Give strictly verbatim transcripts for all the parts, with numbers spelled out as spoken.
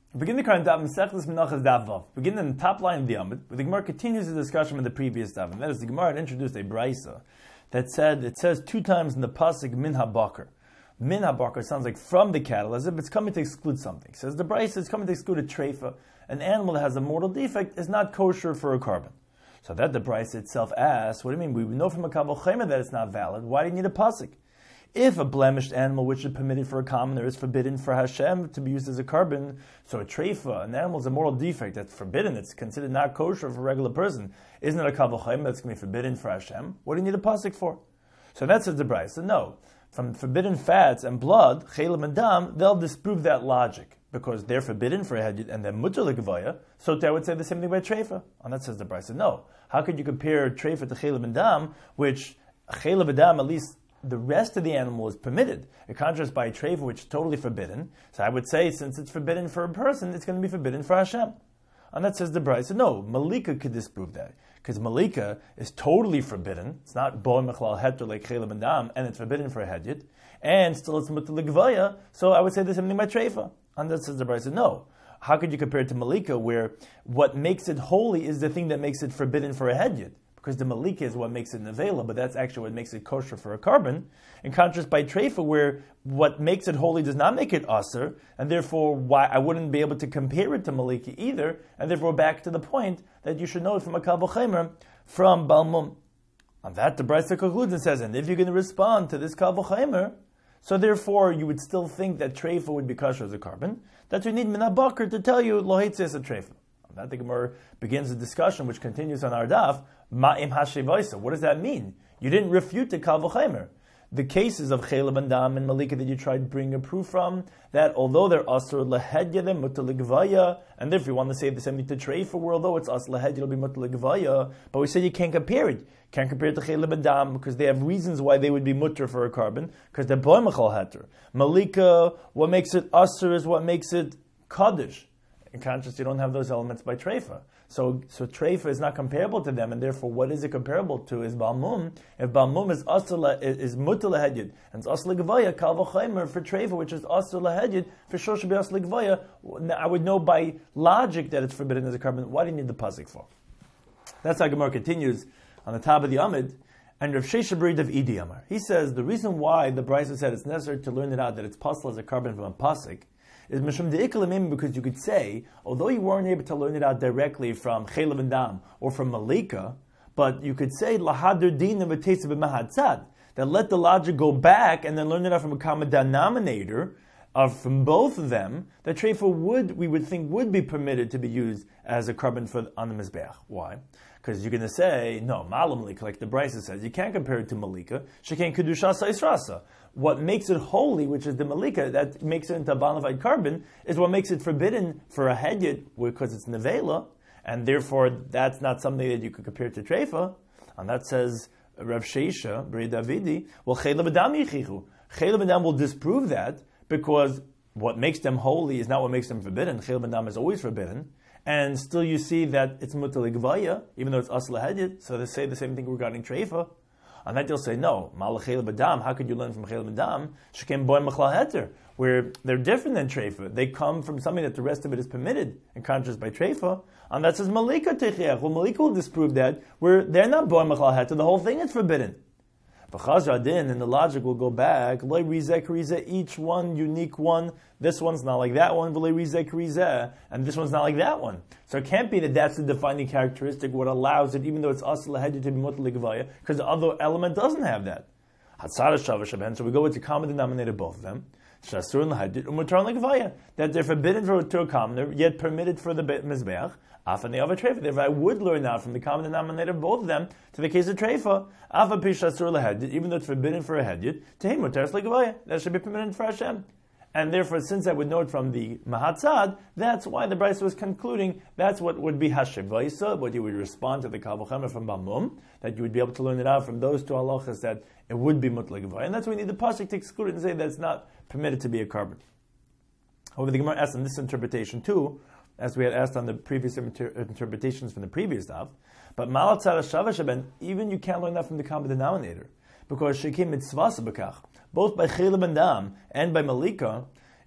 Begin the current daf Masechtas Menachos Daf Vav. Begin in the top line of the Amud, where the Gemara continues the discussion with the previous daf, and that is the Gemara had introduced a brisa that said it says two times in the pasuk Min HaBakar. Min HaBakar sounds like from the cattle, as if it's coming to exclude something. It says the brisa is coming to exclude a treifa. An animal that has a mortal defect is not kosher for a carbon. So that the brisa itself asks, what do you mean? We know from a Kavol Chema that it's not valid. Why do you need a pasuk? If a blemished animal which is permitted for a commoner is forbidden for Hashem to be used as a carbon, so a treifa, an animal is a moral defect that's forbidden, it's considered not kosher for a regular person, isn't it a Kavol Chema that's going to be forbidden for Hashem? What do you need a pasuk for? So that says the brisa. So no, from forbidden fats and blood, chelim and dam, they'll disprove that logic because they're forbidden for a hedjit and they're mutter l'gevaya. So I would say the same thing about treifa. And that says the brisa. No, how could you compare treifa to chelim and dam, which chelim and dam at least the rest of the animal is permitted. In contrast by a treifa, which is totally forbidden. So I would say, since it's forbidden for a person, it's going to be forbidden for Hashem. And that says the brisa. No, Malika could disprove that. Because Malika is totally forbidden. It's not bo mechlal heter like chelim and dam, and it's forbidden for a hedjit. And still it's mutter l'gevaya. So I would say the same thing by treifa. And that says the brisa. No. How could you compare it to Malika, where what makes it holy is the thing that makes it forbidden for a hedjit? Because the malika is what makes it nevela, but that's actually what makes it kosher for a carbon. In contrast by treifa, where what makes it holy does not make it aser, and therefore why I wouldn't be able to compare it to malika either, and therefore back to the point that you should know it from a Kavol Chema, from Balmum. On that, the brisa concludes and says, and if you're going to respond to this Kavol Chema, so therefore you would still think that treifa would be kosher as a carbon, that you need Min HaBakar to tell you lo heitzes a treifa. That the Gemara begins the discussion, which continues on our daf. Ma'im hashevaisa. What does that mean? You didn't refute the Kavol Chema. The cases of chelim and dam and malika that you tried to bring a proof from, that although they're asur lahedya, they're mutter l'gevaya, and if you want to say the same thing to treifa, where although it's asur lahedya, it'll be mutter l'gevaya, but we said you can't compare it. Can't compare it to chelim and dam because they have reasons why they would be mutter for a carbon, because they're boy mechal heter. Malika, what makes it asur is what makes it kaddish. In contrast, you don't have those elements by treifa. So, so treifa is not comparable to them, and therefore, what is it comparable to? Is balmum? If balmum is asur is, is mutter lahedjid, and it's asur l'gevaya, Kavol Chema for treifa, which is asur lahedjid, for sure should be asur l'gevaya. I would know by logic that it's forbidden as a carbon. Why do you need the pasuk for? That's how Gemara continues on the top of the Amid. And Rav Shesha Berid of Idi Amar, he says the reason why the brisa said it's necessary to learn it out that it's possible as a carbon from a pasuk is mishum de'ikalimim, because you could say, although you weren't able to learn it out directly from chelim and dam or from malika, but you could say lahadur din and v'teisa b'mahatzad, that let the logic go back and then learn it out from a common denominator of from both of them, that treifa would we would think would be permitted to be used as a carbon for on the mizbeach. Why? Because you're going to say, no, malam malika, like the brisa says, you can't compare it to malika. Shekain kedushasa israsa. What makes it holy, which is the malika, that makes it into a bona fide carbon, is what makes it forbidden for a hedjit, because it's nevela, and therefore that's not something that you could compare to treifa. And that says Rav Shesha, Berid Davidi, well, chelim adam yichichu. Chelim adam will disprove that, because what makes them holy is not what makes them forbidden. Chelim adam is always forbidden. And still you see that it's mutter l'gevaya, even though it's asur lahedjid, so they say the same thing regarding treifa. And that they'll say, no, malach chelim adam, how could you learn from chelim adam? Shekem boy mechlal heter, where they're different than treifa. They come from something that the rest of it is permitted, in contrast by treifa. And that says malika techiach. Well, malika will disprove that, where they're not boy mechlal heter, the whole thing is forbidden. V'chazra din, and the logic will go back, loy rizeh k'rizeh, each one, unique one, this one's not like that one, v'loy rizeh k'rizeh, and this one's not like that one. So it can't be that that's the defining characteristic, what allows it, even though it's asur lahedjid, to be mutter l'gevaya, because the other element doesn't have that. Hatzara shava shaben, so we go with the common denominator, both of them, shasur lahedjid, umutar l'gevaya, that they're forbidden for to a commoner, yet permitted for the mizbeach, Afa the other treifa. Therefore, I would learn out from the common denominator of both of them to the case of treifa. Afa pishasur lahedjid, even though it's forbidden for a hedjid, to him mutar l'gevaya, that should be permitted for Hashem. And therefore, since I would know it from the mahatzad, that's why the brisa was concluding that's what would be hashevaisa, what you would respond to the Kavol Chema from Balmum, that you would be able to learn it out from those two halachas that it would be mutar l'gevaya, and that's why we need the pasuk to exclude it and say that it's not permitted to be a carbon. However, the Gemara asks in this interpretation too, as we had asked on the previous inter- interpretations from the previous daf. But malat tzara shava shaben, even you can't learn that from the common denominator, because shekim mitzvah sabakach, both by chelim and dam and by malika,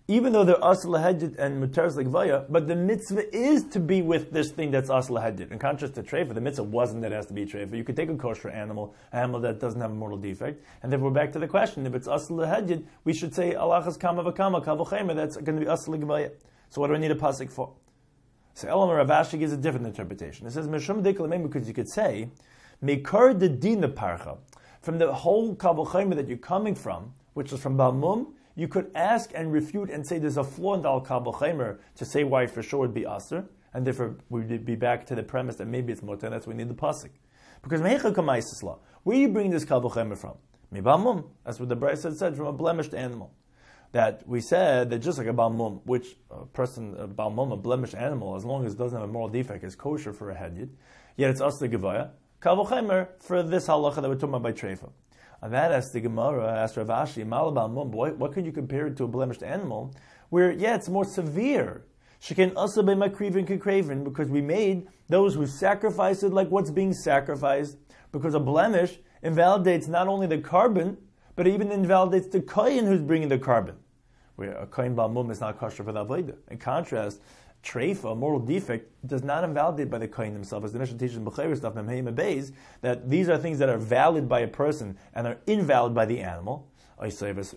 even though they're asr lahedit and muteres legvaya, but the mitzvah is to be with this thing that's asr lahedit. In contrast to treifa, the mitzvah wasn't that it has to be treifa. You could take a kosher animal, an animal that doesn't have a mortal defect, and then we're back to the question: if it's asr lahedit, we should say alachas kama v'kama kavochem. That's going to be asr legvaya. So what do I need a pasuk for? So Elam Rav Ashi gives a different interpretation. It says mishum diklamim, because you could say mekar de din parcha, from the whole kavochem that you're coming from, which is from Balmum. You could ask and refute and say there's a flaw in the al kabel chaimer to say why for sure would be aser, and therefore we'd be back to the premise that maybe it's mutar, and that's why we need the pasuk. Because mehecha kamaisisla, where are you bringing this kabel chaimer from? Mibalmum. That's what the Brisa said, from a blemished animal. That we said that just like a balmum, which a person, a balmum, a blemished animal, as long as it doesn't have a moral defect, is kosher for a hedyot, yet it's aser gevaya, kabel chaimer for this halacha that we're talking about by treifa. And that asks the Gemara, asked Rav Ashi, Malabal Mum, what, what could you compare it to a blemished animal? Where, yeah, it's more severe. Shekin also by Makrivin Kekravin, because we made those who sacrifice it like what's being sacrificed, because a blemish invalidates not only the carbon, but even invalidates the kohen who's bringing the carbon. Where a kohen Bal Mum is not kosher for the avodah. In contrast, treifa, a moral defect, does not invalidate by the kohen himself, as the Mishnah teaches in B'chayr stuff, Beis, that these are things that are valid by a person and are invalid by the animal. When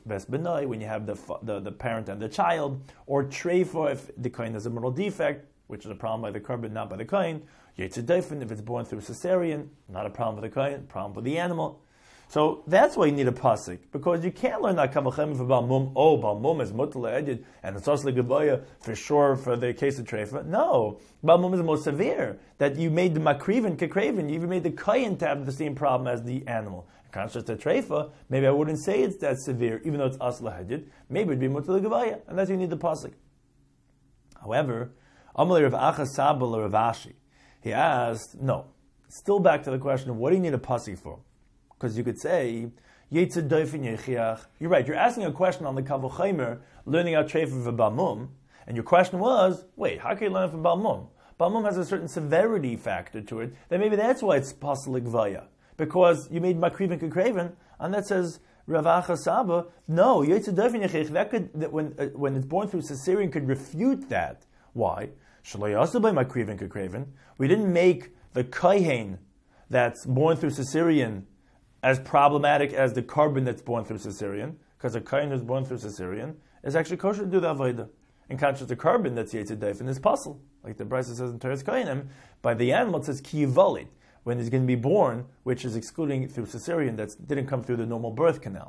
you have the, the the parent and the child, or treifa if the kohen has a moral defect, which is a problem by the carbon, not by the kohen. Yetzidayfen if it's born through cesarean, not a problem with the kohen, problem with the animal. So that's why you need a pasuk, because you can't learn that kavachem for balmum. Oh, balmum is mutal edid, and it's also gevaya for sure for the case of treifa. No, balmum is the most severe. That you made the makriven kekravin, you even made the kayin to have the same problem as the animal. In contrast to treifa, maybe I wouldn't say it's that severe, even though it's asla hedid. Maybe it'd be mutal gevaya, and that's why you need the pasuk. However, Amalei Rav Acha Sabal Rav Ashi, he asked, no, still back to the question of what do you need a pasuk for? Because you could say, you're right, you're asking a question on the Kavachaimer, learning out treifa for Balmum, and your question was, wait, how can you learn from Balmum? Balmum has a certain severity factor to it, that maybe that's why it's Pasal Gvaya. Because you made Makriv and Kekravin, and that says, Rav Acha Saba, no, that could, that when, uh, when it's born through cesarean could refute that. Why? Makriv and Kekravin. We didn't make the Kaihen that's born through cesarean as problematic as the carbon that's born through cesarean, because a kohen who's born through cesarean is actually kosher to do the avodah. In contrast to carbon that's yetzid daifin is puzzle, like the Brisa says in Teres Kohenim. By the animal it says ki yivalid, when he's going to be born, which is excluding through cesarean that didn't come through the normal birth canal.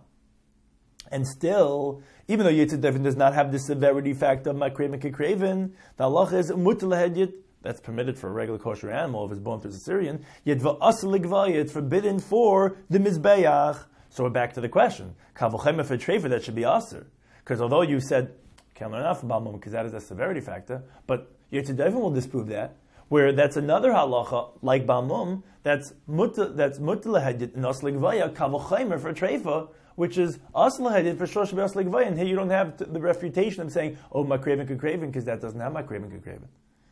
And still, even though yetzid daifin does not have the severity factor of makrev and kekravin, the halacha is mutal hedyot. That's permitted for a regular kosher animal if it's born through cesarean. Yet v'asel ligvaya, it's forbidden for the mizbeach. So we're back to the question: kavochem for treifa, that should be aser. Because although you said can't learn enough from balmum because that is a severity factor, but Yetzidayvin will disprove that. Where that's another halacha like balmum that's muta that's mutalahedit in asel ligvaya kavochem for treifa, which is asel for shosh asel ligvaya. And here you don't have the refutation of saying oh makreven kekreven because that doesn't have makreven kekreven.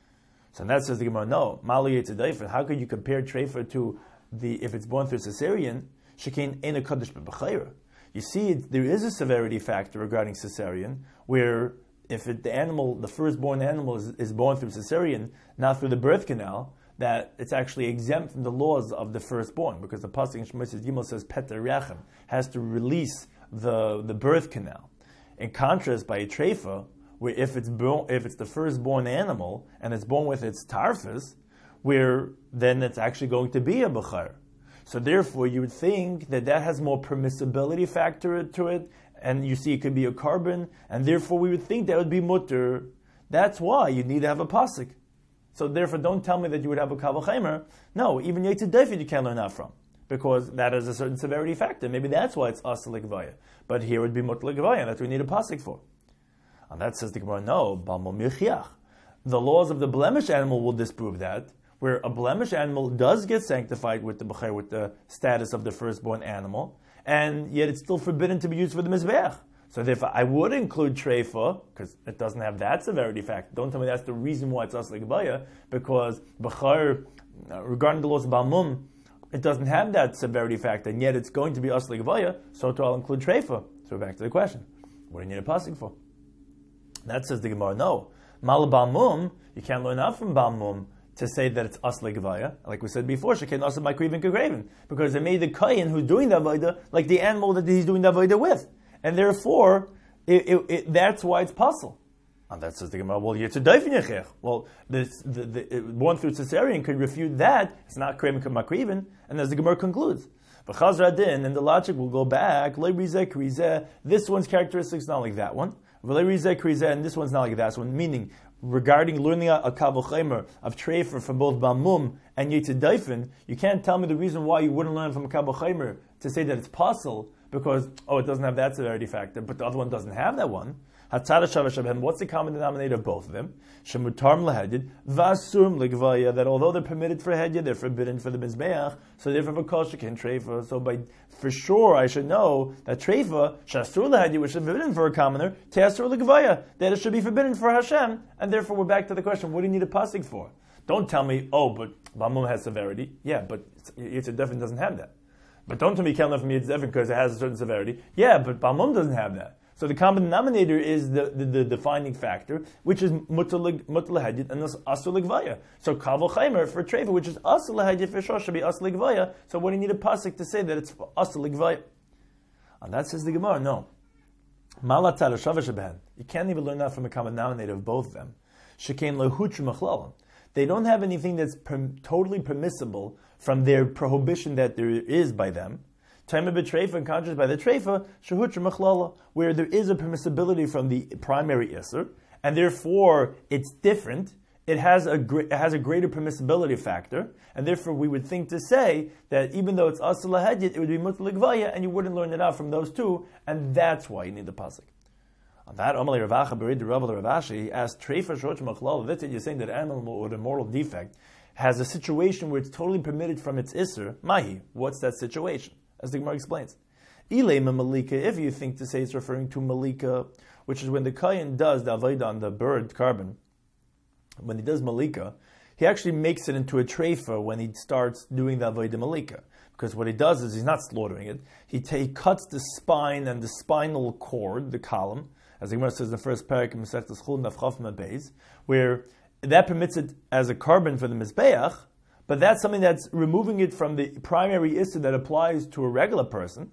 So that says the Gemara, no, Mali Yetzidayfen, how could you compare treifa to the, if it's born through cesarean, Shekin Ein a Kaddish B'B'Chayra. You see, there is a severity factor regarding cesarean, where if it, the animal, the firstborn animal is, is born through cesarean, not through the birth canal, that it's actually exempt from the laws of the firstborn, because the Pasuk in Shemot Gimel says, Peter Rechem, has to release the, the birth canal. In contrast, by a treifa, where if it's born, if it's the firstborn animal and it's born with its tarfus, where then it's actually going to be a bechar. So therefore, you would think that that has more permissibility factor to it, and you see it could be a carbon, and therefore we would think that would be mutter. That's why you need to have a pasuk. So therefore, don't tell me that you would have a kavachaimer. No, even Yetzidayfen you can't learn that from, because that has a certain severity factor. Maybe that's why it's asel ligvaya. But here it would be mutter ligvaya, and that's what we need a pasuk for. And that says the Gemara, no, balmum milchiach. The laws of the blemish animal will disprove that, where a blemish animal does get sanctified with the b'chayr, with the status of the firstborn animal, and yet it's still forbidden to be used for the mizbeach. So therefore, I would include treifa, because it doesn't have that severity factor. Don't tell me that's the reason why it's asli gebaya, because b'chayr, regarding the laws of balmum, it doesn't have that severity factor, and yet it's going to be asli gebaya, so too I'll include treifa. So we're back to the question, what do you need a pasuk for? That says the Gemara, no. Mal Balmum, you can't learn out from Balmum to say that it's asla gevaya. Like we said before, she can't also by Kriven Kagraven, because they made the Kayin who's doing the Avodah like the animal that he's doing the Avodah with. And therefore, it, it, it, that's why it's puzzle. And that says the Gemara, well, you're to daifin. Well, this, the, the, it, born through cesarean could refute that. It's not Kriven Makriven. And as the Gemara concludes, but Chazra din, and the logic will go back, this one's characteristic is not like that one. And this one's not like that one, meaning regarding learning a, a Kavul Chaimer of Trefer from both Balmum and Yitzid Daifin, you can't tell me the reason why you wouldn't learn from a Kavul Chaimer to say that it's possible because, oh, it doesn't have that severity factor, but the other one doesn't have that one. What's the common denominator of both of them? Shemutarm lahedid, vasum legvaya, that although they're permitted for hedya, they're forbidden for the mizbeach, so therefore for kol shekin treifa. So by for sure I should know that treifa, shasur lahedya, which is forbidden for a commoner, teasur legvaya, that it should be forbidden for Hashem, and therefore we're back to the question, what do you need a pasuk for? Don't tell me, oh, but Balmum has severity. Yeah, but Yitzid Devin doesn't have that. But don't tell me you can't learn from Yitzid Devin because it has a certain severity. Yeah, but Balmum doesn't have that. So the common denominator is the, the, the defining factor, which is mutar lahedit and asur legvaya. So Kavul Chaimer for Trefa, which is asur lahedit for sure, should be asur legvaya. So what do you need a pasuk to say that it's asur legvaya? And that says the Gemara, no. Malatar shavash ben. You can't even learn that from a common denominator of both of them. Shekain lehuchu machlalim. They don't have anything that's per, totally permissible from their prohibition that there is by them. Time of Treifa and contrast by the Treifa, Shehutra Machlala, where there is a permissibility from the primary Isser, and therefore it's different. It has a it has a greater permissibility factor, and therefore we would think to say that even though it's Asur Lahedit, it would be Mutar Legvaya, and you wouldn't learn it out from those two, and that's why you need the pasuk. On that, Amalei Ravacha Berid the Rav Ravashi asked Treifa Shehutra Machlala. That's it. You're saying that an animal with a mortal defect has a situation where it's totally permitted from its Isser. Mahi, what's that situation? As the Gemara explains, Ilema Malika, if you think to say it's referring to Malika, which is when the Kayin does the Avodah on the bird carbon, when he does Malika, he actually makes it into a treifa when he starts doing the Avodah Malika. Because what he does is he's not slaughtering it, he, t- he cuts the spine and the spinal cord, the column, as the Gemara says in the first parak, Masechtas Chulin Daf Chaf Mem Beis, where that permits it as a carbon for the Mizbeach. But that's something that's removing it from the primary issue that applies to a regular person,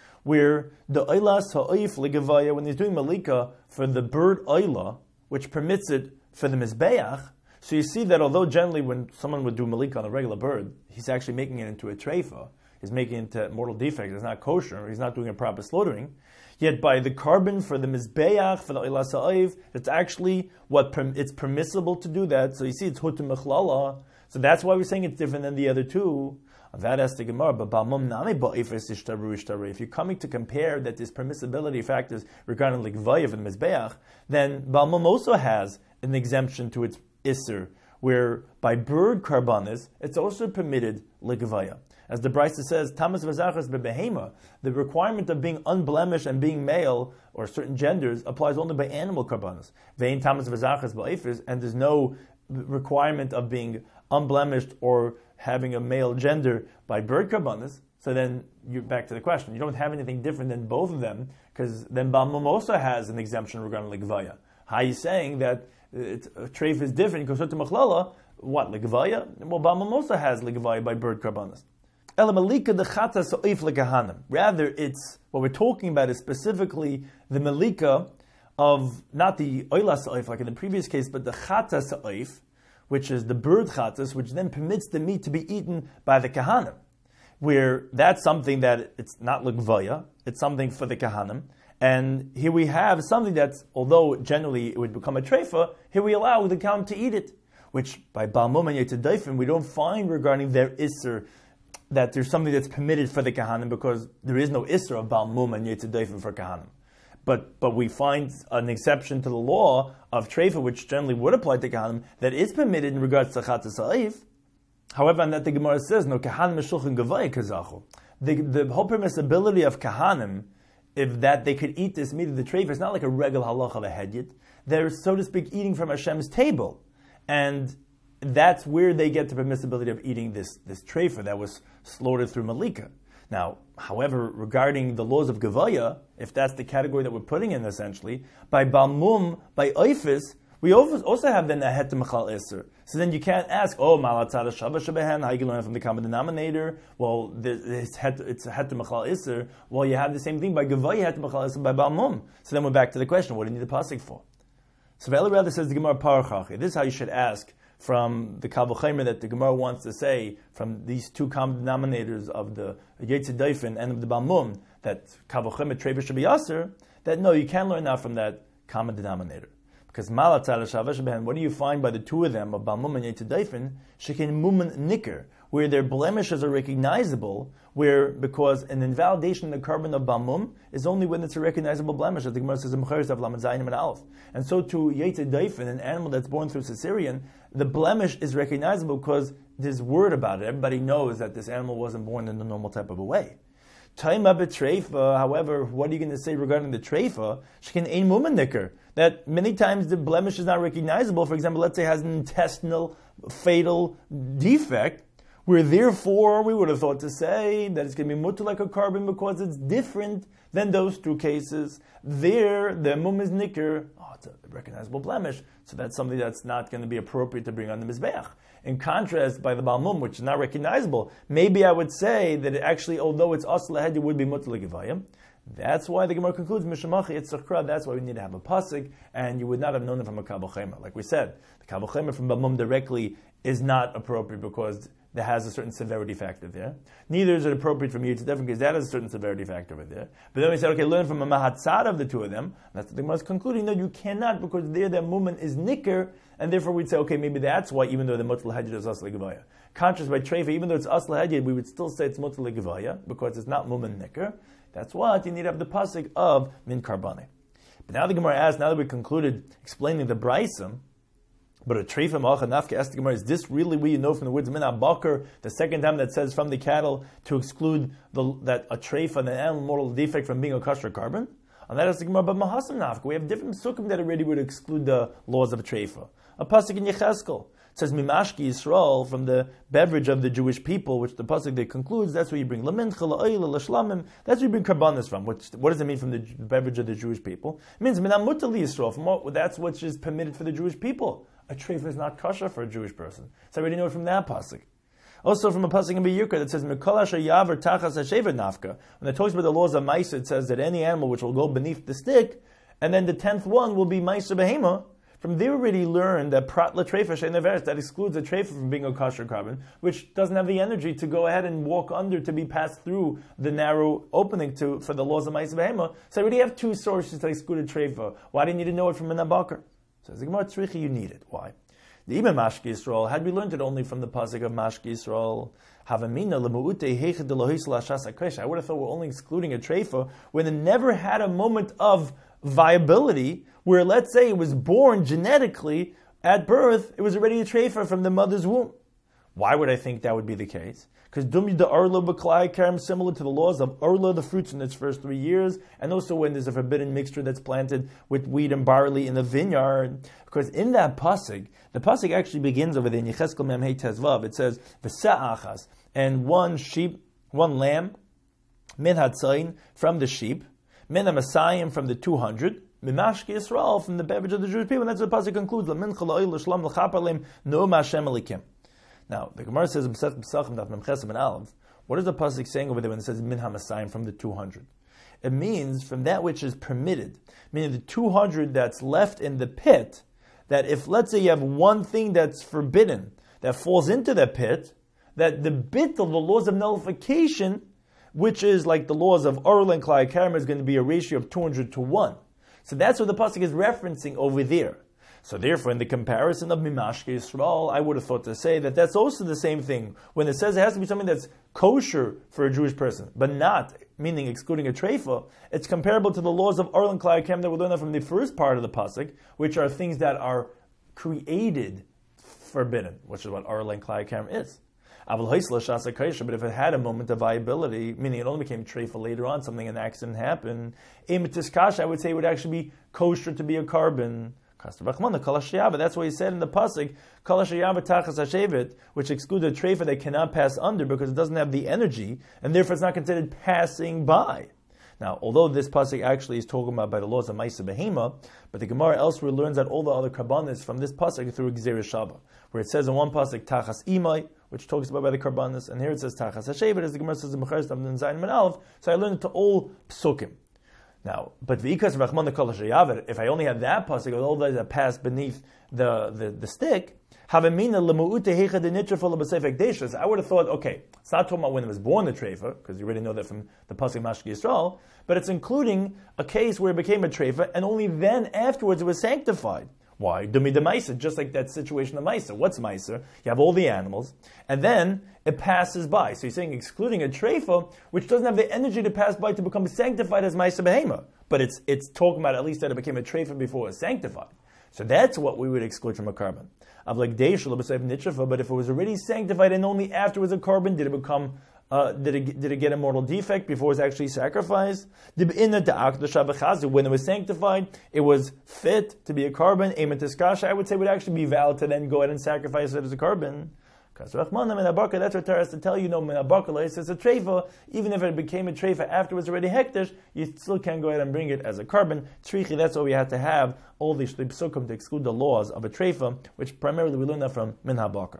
where the Eilas Ha'oif Legavaya, when he's doing Malika for the bird Eila, which permits it for the Mizbeach, so you see that although generally when someone would do Malika on a regular bird, he's actually making it into a treifa, he's making it into mortal defect, it's not kosher, he's not doing a proper slaughtering, yet by the carbon for the Mizbeach, for the Eilas Ha'oif, it's actually what per- it's permissible to do that, so you see it's Hutum Mechlala. So that's why we're saying it's different than the other two. That asks the Gemara, but if you're coming to compare that there's permissibility factors regarding Ligvayev and Mizbeach, then Balmum also has an exemption to its Isser, where by bird karbanis, it's also permitted Ligvaya. As the Brisa says, Tamas v'zachas bebehema, the requirement of being unblemished and being male, or certain genders, applies only by animal karbanis. Vein Tamas v'zachas ba'ifis, and there's no requirement of being unblemished or having a male gender by bird karbanis. So then you're back to the question. You don't have anything different than both of them, because then Balmum also has an exemption regarding Ligvaya. How are you saying that it's, uh, treif is different because to Machlala, what, Ligvaya? Well, Balmum also has Ligvaya by bird karbanis. Rather, it's what we're talking about is specifically the Malika of not the Oilas Oif like in the previous case, but the Chatas Oif, which is the bird chatas, which then permits the meat to be eaten by the kahanim, where that's something that it's not Ligvaya, it's something for the kahanim. And here we have something that's, although generally it would become a treifa, here we allow the kahanim to eat it, which by Balmum and Yetedayfim we don't find regarding their Isser that there's something that's permitted for the kahanim, because there is no Isser of Balmum and Yetedayfim for kahanim. But but we find an exception to the law of treifa, which generally would apply to kahanim, that is permitted in regards to chatas ha'if. However, and that the Gemara says, no kahanim meshulchan gavaya kazachu. The the whole permissibility of kahanim, if that they could eat this meat of the treifa, is not like a regular halacha of a hedyet. They're, so to speak, eating from Hashem's table, and that's where they get the permissibility of eating this this treifa that was slaughtered through Malika. Now, however, regarding the laws of Gevaya, if that's the category that we're putting in essentially, by Balmum, by Oifis, we also have then a het mechal iser. So then you can't ask, oh, malatzad shava shebehen, how you can learn from the common denominator? Well, it's het mechal iser. Well, you have the same thing by Gevaya het mechal iser by Balmum. So then we're back to the question, what do you need the pasuk for? So V'eli rather says the Gemara Parachachi. This is how you should ask from the Kal V'chomer that the Gemara wants to say from these two common denominators of the Yetzid Dofen and of the Balmum, that Kal V'chomer Treva should be aser, that no, you can't learn that from that common denominator. Because what do you find by the two of them, of Balmum and Yetzid Dofen? Shekin Mumen Nicker, where their blemishes are recognizable, where, because an invalidation in the carbon of Balmum is only when it's a recognizable blemish, as the Gemara says in Mecharis of Lamed Zayin and Aleph. And so to Yetzid Dofen, an animal that's born through cesarean, the blemish is recognizable because there's word about it. Everybody knows that this animal wasn't born in the normal type of a way. Taima betreifa, however, what are you going to say regarding the treifa? Shekin ein mumendiker. That many times the blemish is not recognizable. For example, let's say it has an intestinal fatal defect, where therefore we would have thought to say that it's going to be mutter like a carbon because it's different than those two cases. There, the mum is nicker. Oh, it's a recognizable blemish. So that's something that's not going to be appropriate to bring on the mizbeach. In contrast, by the Balmum, which is not recognizable, maybe I would say that it actually, although it's asl lahed, it would be mutter l'gevayim. That's why the Gemara concludes, Mishamachi, it's Sachra, that's why we need to have a pasuk, and you would not have known it from a Kal V'chomer. Like we said, the Kal V'chomer from Balmum directly is not appropriate because there has a certain severity factor there. Neither is it appropriate from Yetzid Dofen because that has a certain severity factor over there. But then we said, okay, learn from a Mahatzad of the two of them. That's what the Gemara is concluding. No, you cannot because there that movement is nicker, and therefore we'd say, okay, maybe that's why, even though the mutal hajjid is asla gevaya. Conscious by treifa, even though it's asla hajjid, we would still say it's mutal gevaya because it's not mumen nicker. That's what you need to have the pasuk of min karbane. But now the Gemara asks, now that we concluded explaining the braisim, but a treifa malcha nafka asked the Gemara, is this really what you know from the words min abakar, the second time that says from the cattle to exclude the, that a treifa, an animal mortal defect from being a kosher carbon? And that is the Gemara, but mahasam nafka. We have different psukim that already would exclude the laws of a treifa. A pasuk in Yecheskel. It says Mimashki Yisrael, from the beverage of the Jewish people, which the pasuk they concludes, that's where you bring lamincha, la'oil, la'shlamim, that's where you bring karbanis from. Which, what does it mean from the beverage of the Jewish people? It means Minam Mutali Yisrael, from what, that's what is permitted for the Jewish people. A treifa is not kosher for a Jewish person. So I already know it from that pasuk. Also from a pasuk in B'Yukar that says Mikol asher yaver tachas hashevet nafka. When it talks about the laws of Maisa, it says that any animal which will go beneath the stick, and then the tenth one will be Maisa behema. From there, already learned that prat latreifa she'neveres, that excludes a treifa from being a kosher carbon, which doesn't have the energy to go ahead and walk under to be passed through the narrow opening to for the laws of Ma'aseh Behema. So I already have two sources to exclude a treifa. Why do you need to know it from an abakar? So the Gemara Tzricha, you need it. Why? The Ibn Mashki Yisrael, had we learned it only from the pasuk of Mashki Yisrael, Havamina lemuute heichad delohis la'ashas hakresh. I would have thought we're only excluding a treifa when it never had a moment of viability, where let's say it was born genetically at birth, it was already a treifa from the mother's womb. Why would I think that would be the case? Because dumi the arla b'klai karam, similar to the laws of arla, the fruits in its first three years, and also when there's a forbidden mixture that's planted with wheat and barley in the vineyard. Because in that pasuk, the pasuk actually begins over there in Yecheskel Mem Hey Tezvav. It says v'sa'achas, and one sheep, one lamb, min hatzayin, from the sheep, min hamasayim, from the two hundred, Mimashki Yisrael, from the beverage of the Jewish people. And that's what the pasuk concludes. Lamin chalail l'shlam l'chapalim no ma'ashem elikim. Now, the Gemara says, what is the pasuk saying over there when it says min hamasayim, from the two hundred? It means from that which is permitted, meaning the two hundred that's left in the pit, that if, let's say, you have one thing that's forbidden that falls into the pit, that the bit of the laws of nullification, which is like the laws of Orel and Klai Karim, is going to be a ratio of two hundred to one. So that's what the pasuk is referencing over there. So therefore, in the comparison of Mimashke Yisrael, I would have thought to say that that's also the same thing. When it says it has to be something that's kosher for a Jewish person, but not, meaning excluding a treifa, it's comparable to the laws of Orel and Klai Karim that we learned from the first part of the pasuk, which are things that are created forbidden, which is what Orel and Klai Karim is. But if it had a moment of viability, meaning it only became treifa later on, something, an accident happened, I would say it would actually be kosher to be a carbon, That's why he said in the pasuk, which excludes a treifa that cannot pass under because it doesn't have the energy, and therefore it's not considered passing by. Now, although this pasuk actually is talking about by the laws of Maisa Behema, but the Gemara elsewhere learns that all the other karbanis from this pasuk through Gzeira Shava, where it says in one pasuk Tachas Imai, which talks about by the karbanis, and here it says Tachas Hashevet, as the Gemara says in Mecharis Avnun Zayin Manalv. So I learned it to all psukim. Now, but v'ikas rachman kol shayaver, if I only have that pasuk with all those that pass beneath the the, the stick, havamina lemuute hecha de nitra full of b'seifek deishas. I would have thought, okay, it's not talking about when it was born the treifa, because you already know that from the pasuk Mashki Yisrael, but it's including a case where it became a treifa, and only then afterwards it was sanctified. Why? Dumi de Maisa, just like that situation of Maisa. What's Maisa? You have all the animals, and then it passes by. So you're saying excluding a treifa, which doesn't have the energy to pass by to become sanctified as Maisa Behema. But it's it's talking about at least that it became a treifa before it was sanctified. So that's what we would exclude from a carbon. Of like Deishal b'seif nitrafa, but if it was already sanctified and only afterwards a carbon, did it become Uh, did it did it get a mortal defect before it was actually sacrificed? When it was sanctified, it was fit to be a carbon. I would say would actually be valid to then go ahead and sacrifice it as a carbon. That's what Torah has to tell you. No, it's a treifa. Even if it became a treifa afterwards already hektish, you still can go ahead and bring it as a carbon. Trichi, that's why we had to have all these psukim to exclude the laws of a treifa, which primarily we learned that from Min HaBakar.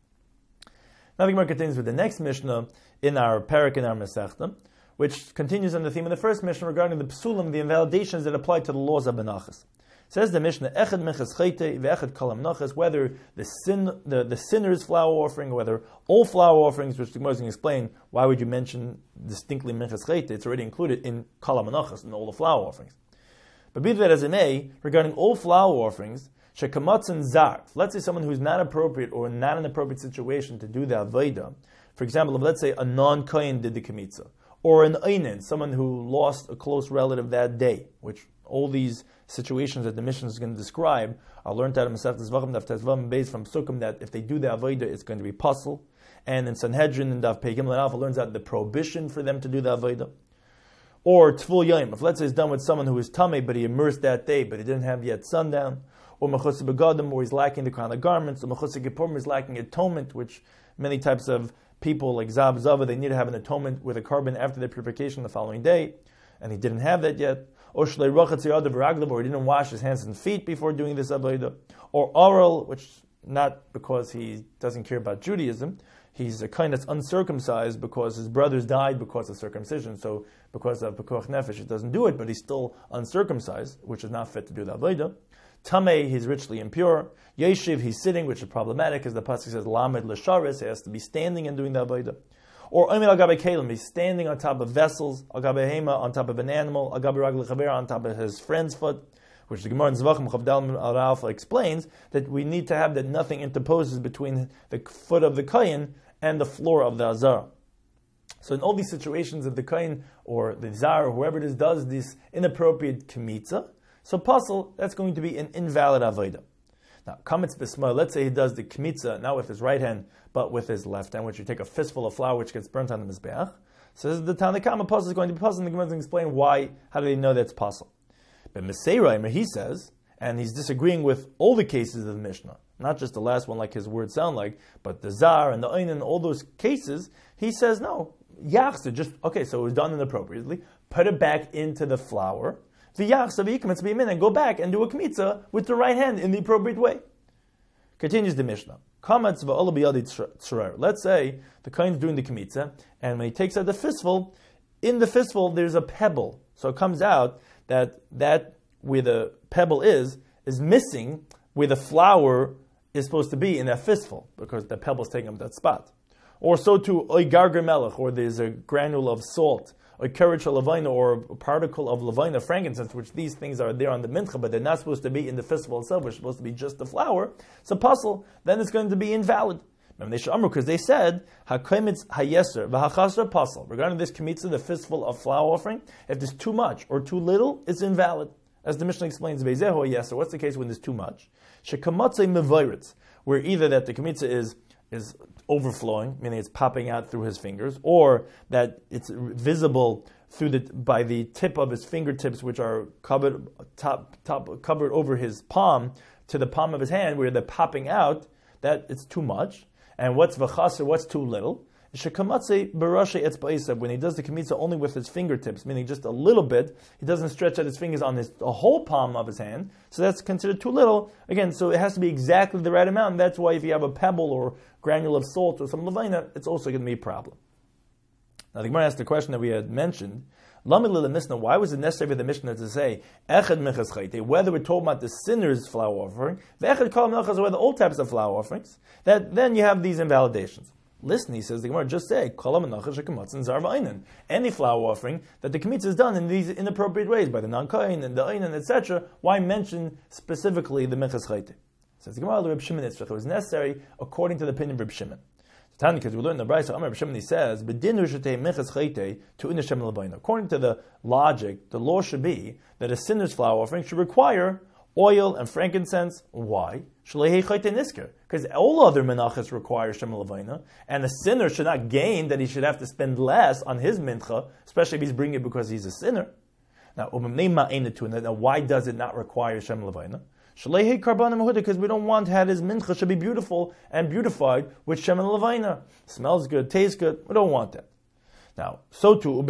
Now the Gemara continues with the next Mishnah in our parak in our Masechta, which continues on the theme of the first Mishnah regarding the psulim, the invalidations that apply to the laws of Menachas. Says the Mishnah, Echad Mechas Chayte, Ve'echad Kalam Nachas, whether the sin, the, the sinner's flour offering, or whether all flour offerings, which the Gemara is going to explain, why would you mention distinctly Mechas Chayte? It's already included in Kalam Nachas, in all the flour offerings. But be that as it may, regarding all flour offerings, Shekamatzin Zar, let's say someone who's not appropriate or not in an appropriate situation to do the Avodah. For example, if let's say a non-Kohen did the Kemitza, or an Einin, someone who lost a close relative that day, which all these situations that the Mishnah is going to describe are learned out of Masechtas Zvachim, Daf Tezvav, based from Sukkim, that if they do the Avodah, it's going to be puzzle. And in Sanhedrin and Daf Pei Gimel Alpha learns out the prohibition for them to do the Avodah. Or Tvul Yom, if let's say it's done with someone who is Tameh, but he immersed that day, but he didn't have yet sundown. Or Mechutz Begadim, where he's lacking the crown of garments. Or Mechutz Kippurim is lacking atonement, which many types of people like Zab Zava, they need to have an atonement with a carbon after their purification the following day, and he didn't have that yet. Or Shlei Rachatz Yadav Raglav, or he didn't wash his hands and feet before doing this Avodah. Or Oral, which not because he doesn't care about Judaism, he's a kind that's uncircumcised because his brothers died because of circumcision, so because of Pekuach Nefesh, he doesn't do it, but he's still uncircumcised, which is not fit to do the Avodah. Tameh, he's richly impure. Yeshiv, he's sitting, which is problematic, as the pasuk says, Lamed l'sharis, he has to be standing and doing the avodah. Or Omer al-gabe kelim, he's standing on top of vessels, al-gabe hema, on top of an animal, al-gabe ragel chaver, on top of his friend's foot, which the Gemara in Zvachim Chavdal al-Alpha explains that we need to have that nothing interposes between the foot of the kohen and the floor of the azara. So in all these situations, if the kohen or the zar or whoever it is does this inappropriate kemitza, so puzzle, that's going to be an invalid avodah. Now, kametz b'sma, let's say he does the kmitza, not with his right hand, but with his left hand, which you take a fistful of flour which gets burnt on the mizbeach. So the Tanakama puzzle is going to be puzzle, and the Gemara is going to explain why, how do they know that's puzzle. But Meseiraimer, he says, and he's disagreeing with all the cases of the Mishnah, not just the last one like his words sound like, but the zar and the ein and all those cases, he says, no, yachsa, just, okay, so it was done inappropriately, put it back into the flour, and go back and do a kmitza with the right hand in the appropriate way. Continues the Mishnah. Let's say the kohen is doing the kmitza, and when he takes out the fistful, in the fistful there's a pebble. So it comes out that that where the pebble is, is missing where the flour is supposed to be in that fistful, because the pebble is taking up that spot. Or so too, oy garger melech, or there's a granule of salt, or kerich levina, or a particle of levina, frankincense, which these things are there on the mincha, but they're not supposed to be in the festival itself, which is supposed to be just the flour. It's a puzzle, then it's going to be invalid. Because they said, hakomitz hayeser v'hachasra puzzle. Regarding this kemitza, the fistful of flour offering, if there's too much or too little, it's invalid. As the Mishnah explains, Bezeho hayeser, what's the case when there's too much? Shekamatzei mevoritz, where either that the kemitza is is overflowing, meaning it's popping out through his fingers, or that it's visible through the by the tip of his fingertips, which are covered top top covered over his palm to the palm of his hand, where they're popping out, that it's too much. And what's v'chaser, what's too little? Shekamatze barashe etzba'esav, when he does the kemitza only with his fingertips, meaning just a little bit, he doesn't stretch out his fingers on his the whole palm of his hand, so that's considered too little. Again, so it has to be exactly the right amount, and that's why if you have a pebble or granule of salt or some levina, it's also going to be a problem. Now the Gemara asked the question that we had mentioned, why was it necessary for the Mishnah to say whether we're talking about the sinner's flour offering, or the old types of flour offerings, that then you have these invalidations. Listen, he says, the Gemara just say any flour offering that the kemitza is done in these inappropriate ways by the non-kohen and the einan, et cetera. Why mention specifically the minchas chayte? Says the Gemara, Reb Shimon Yitzchak, it was necessary according to the opinion of Reb Shimon. Because we learned in the Brayso, Amar Reb Shimon, he says, according to the logic, the law should be that a sinner's flour offering should require oil and frankincense. Why? Because all other menachas require Shem Levina, and the sinner should not gain that he should have to spend less on his mincha, especially if he's bringing it because he's a sinner. Now, now why does it not require Shem Levina? Because we don't want that his mincha should be beautiful and beautified with Shem Levina. Smells good, tastes good. We don't want that. Now, so too,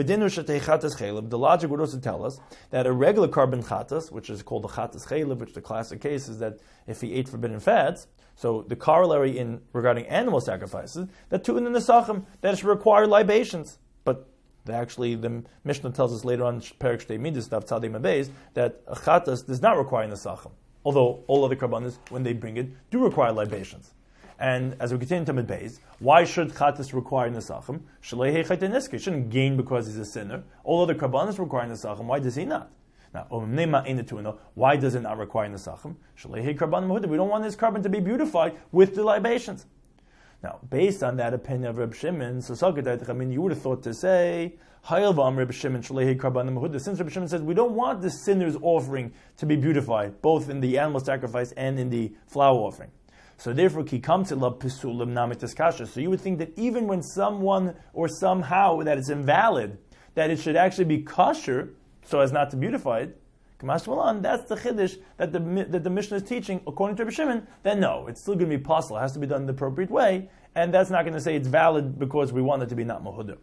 the logic would also tell us that a regular carbon chatas, which is called the chatas chaylev, which the classic case is that if he ate forbidden fats, so the corollary in regarding animal sacrifices, that too in the nesachim, that it should require libations. But the, actually, the Mishnah tells us later on, Perek Shtei Midas, Daf Tzadei Mabez, that a chatas does not require nesachim, although all other karbanos, when they bring it, do require libations. And as we continue to Beis, why should chatas require nesachim? Shalei hechayte niske. He shouldn't gain because he's a sinner. All other karbanos require nesachim. Why does he not? Now, why does it not require nesachim? Shalei karban. We don't want this carbon to be beautified with the libations. Now, based on that opinion of Reb Shimon, so I mean, you would have thought to say, Reb Shimon, since Reb Shimon says we don't want the sinner's offering to be beautified, both in the animal sacrifice and in the flour offering. So therefore, ki kamtzila pisulim namitas kasha. So you would think that even when someone or somehow that it's invalid, that it should actually be kosher so as not to beautify it. That's the chiddush that the that the Mishnah is teaching according to Reb Shimon. Then no, it's still going to be possible. It has to be done in the appropriate way, and that's not going to say it's valid because we want it to be not mahudah.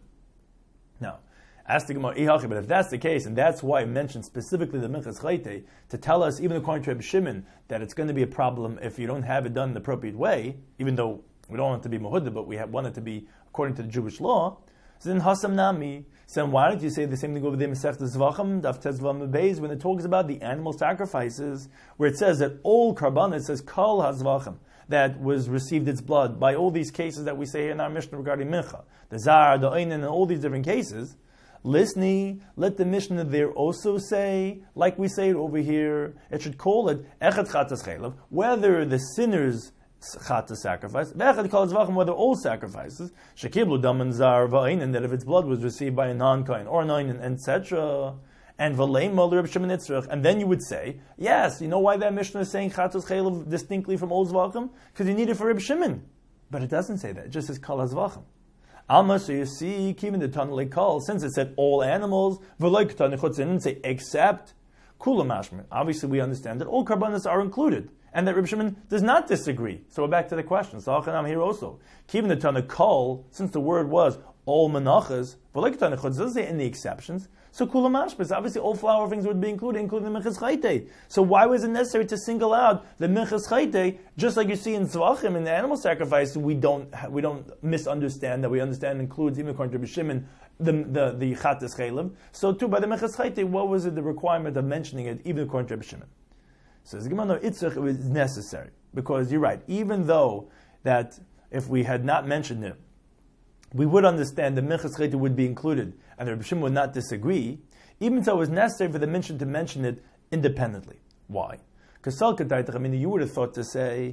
Now, ask the Gemara, but if that's the case, and that's why I mentioned specifically the minchas chayte, to tell us, even according to Reb Shimon, that it's going to be a problem if you don't have it done in the appropriate way, even though we don't want it to be mahudah, but we have, want it to be according to the Jewish law, so then hasam nami. So then why don't you say the same thing over there, Masechta Zvachim, Daf Tezvav Beis, when it talks about the animal sacrifices, where it says that all karban, it says kol hazvachim, that was received its blood by all these cases that we say here in our Mishnah regarding mincha, the zar, the einin, and all these different cases. Listen, let the Mishnah there also say, like we say it over here, it should call it echad chatas chaylev, whether the sinner's chatas sacrifice, v'echad kol zvachim, whether all sacrifices, shekiblu daman zar v'einin, that if its blood was received by a non-kohen or an einin, et cetera, and v'leim mol Reb Shimon Yitzchak, and then you would say, yes, you know why that Mishnah is saying chatas chaylev distinctly from all zvachim? Because you need it for Reb Shimon. But it doesn't say that, it just says kol hazvachim. Alma, so you see, keeping the Tanale Kal, since it said all animals, it didn't say except Kula Mashmer. Obviously, we understand that all karbanos are included, and that Reb Shimon does not disagree. So we're back to the question. So I'm here also. Keeping the Tanale Kal, since the word was all menachas, it doesn't say any exceptions. So Kula Mashmer, obviously all flour offerings would be included, including the Minchas Chayte. So why was it necessary to single out the Minchas Chayte, just like you see in Zvachim, in the animal sacrifice, we don't we don't misunderstand that we understand includes, even according to Reb Shimon, the the, the Chatas Chaylev. So too, by the Minchas Chayte, what was it, the requirement of mentioning it, even according to Reb Shimon? So the Gemara Itzrach, it was necessary, because you're right, even though that if we had not mentioned it, we would understand the Minchas Chayte would be included, and the Reb Shimon would not disagree. Even so, it was necessary for the Mishnah to mention it independently. Why? Because I mean, you would have thought to say,